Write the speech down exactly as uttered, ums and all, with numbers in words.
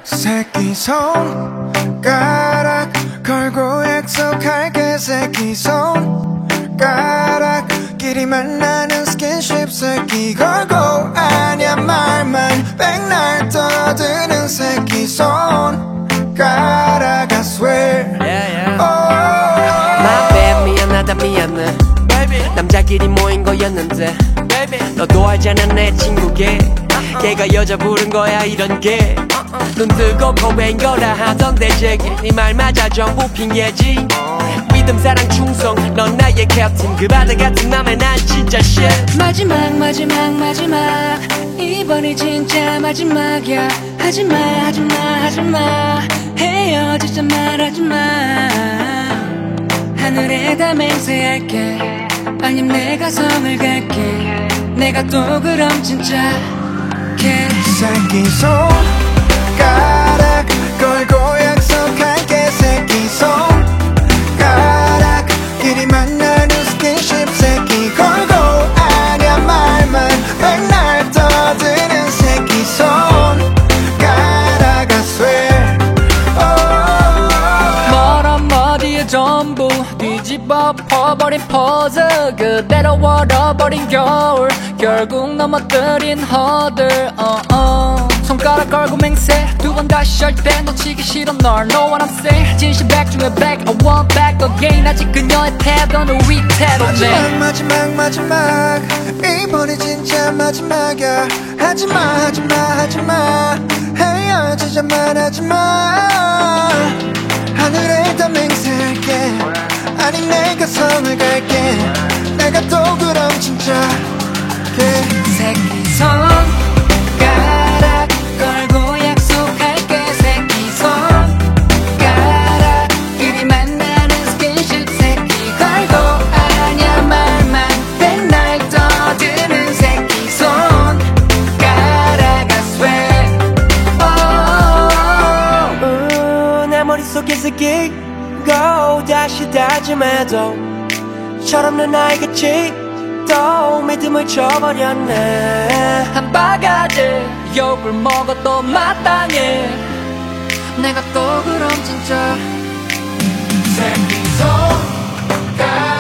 새끼 손가락 걸고 약속할게 새끼 손가락끼리 만나는 스킨십 새끼 걸고 아냐 말만 백날 떠드는 새끼 손가락 I swear yeah, yeah. oh. My bad 미안하다 미안해 baby. 남자끼리 모인 거였는데 baby. 너도 알잖아 내 친구게 걔가 여자 부른 거야 이런 게 눈 뜨고 고백인 거라 하던데 제게 네 말 맞아 전부 핑계지 믿음 사랑 충성 넌 나의 캡틴 그 바다 같은 맘에 난 진짜 shit 마지막 마지막 마지막 이번이 진짜 마지막이야 하지마 하지마 하지마 헤어지자 말하지마 하늘에다 맹세할게 아님 내가 성을 갈게 내가 또 그럼 진짜 걔 새끼 손가락 걸고 약속할게 새끼 손가락끼리 만나는 스킨십 새끼 걸고 아냐 말만 백날 떠드는 새끼 손가락 I swear oh. 멀어 머리에 전부 뒤집어 퍼버린 포즈 그대로 얼어버린 겨울 결국 넘어뜨린 허들 uh -uh. 손가락 걸고 맹세 두 번 다시 할 때 놓치기 싫어 널 Know what I'm saying 진실 백 중에 백 I want back again 아직 그녀의 태도는 위태롭네 마지막 마지막 마지막 이번이 진짜 마지막이야 하지마 하지마 하지마 헤어지자만 하지마 하늘에다 맹세할게 아니 내가 성을 갈게 내가 또 그럼 진짜 새끼 손가락 걸고 약속할게 새끼 손가락끼리 만나는 스킨십 새끼 걸고 아냐 말만 백날 떠드는 새끼 손가락 I swear oh. 음, 내 머릿속에 새끼고 다시 다짐해도 철없는 나이같이 또 믿음을 쳐버렸네 한 바가지 욕을 먹어도 마땅해 내가 또 그럼 진짜 새끼 손가락